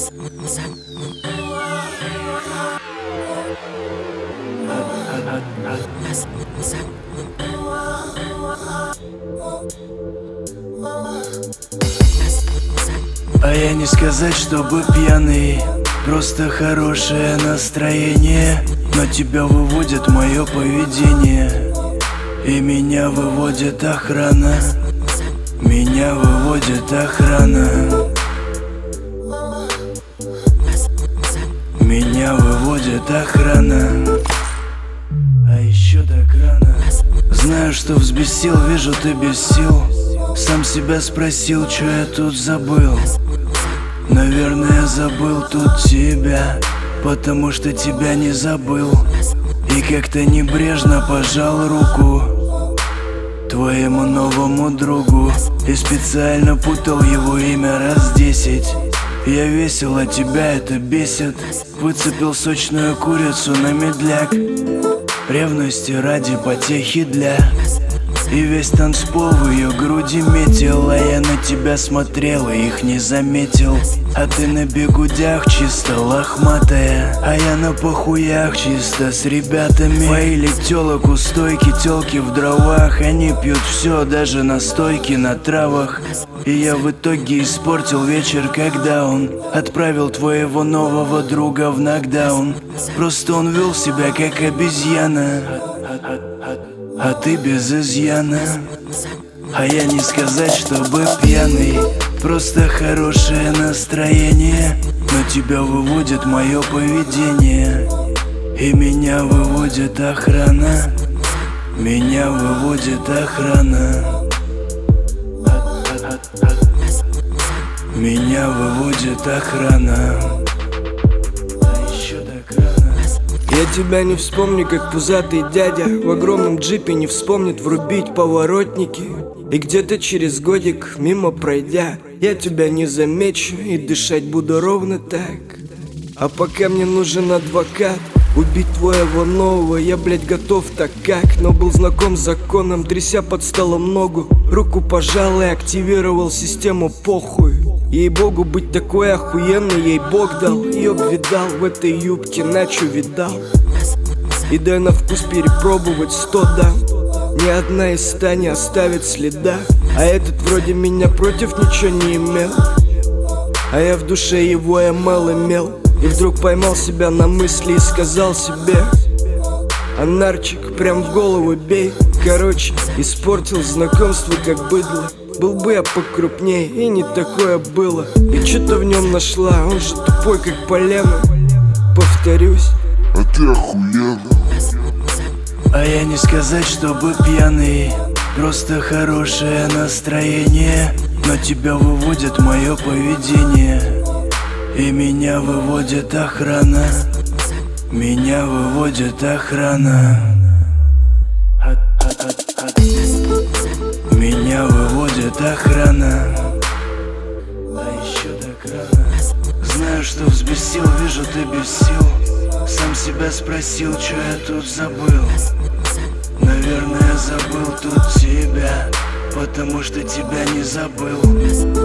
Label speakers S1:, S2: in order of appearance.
S1: А я не сказать, чтобы пьяный, просто хорошее настроение. Но тебя выводит мое поведение, и меня выводит охрана. Меня выводит охрана. Меня выводит охрана. А еще так рано. Знаю, что взбесил, вижу, ты без сил. Сам себя спросил, что я тут забыл. Наверное, забыл тут тебя, потому что тебя не забыл. И как-то небрежно пожал руку твоему новому другу, и специально путал его имя раз 10. Я весел, а тебя это бесит. Выцепил сочную курицу на медляк, ревности ради потехи для. И весь танцпол в ее груди метил, а я на тебя смотрел и их не заметил. А ты на бегудях чисто лохматая, а я на похуях чисто с ребятами. Поили телок у стойки, телки в дровах. Они пьют все, даже настойки на травах. И я в итоге испортил вечер, когда он отправил твоего нового друга в нокдаун. Просто он вел себя как обезьяна, а ты без изъяна. А я не сказать, чтобы пьяный, просто хорошее настроение. Но тебя выводит мое поведение, и меня выводит охрана. Меня выводит охрана. Меня выводит охрана.
S2: Я тебя не вспомню, как пузатый дядя в огромном джипе не вспомнит врубить поворотники. И где-то через годик, мимо пройдя, я тебя не замечу и дышать буду ровно так. А пока мне нужен адвокат, убить твоего нового я, блядь, готов так как. Но был знаком с законом, тряся под столом ногу, руку пожал и активировал систему похуй. Ей-богу, быть такой охуенной ей Бог дал. Ёб видал в этой юбке, начо видал. И дай на вкус перепробовать 100 дам. Ни одна из 100 не оставит следа. А этот вроде меня против ничего не имел, а я в душе его имел. И вдруг поймал себя на мысли и сказал себе: анарчик, прям в голову бей. Короче, испортил знакомство как быдло. Был бы я покрупнее, и не такое было. И что-то в нем нашла, он же тупой как полено. Повторюсь,
S3: а ты охуенно.
S1: А я не сказать, чтобы пьяный, просто хорошее настроение. Но тебя выводит мое поведение, и меня выводит охрана. Меня выводит охрана. Меня выводит охрана. А еще так рано. Знаю, что взбесил, вижу, ты без сил. Сам себя спросил, что я тут забыл. Наверное, забыл тут тебя, потому что тебя не забыл.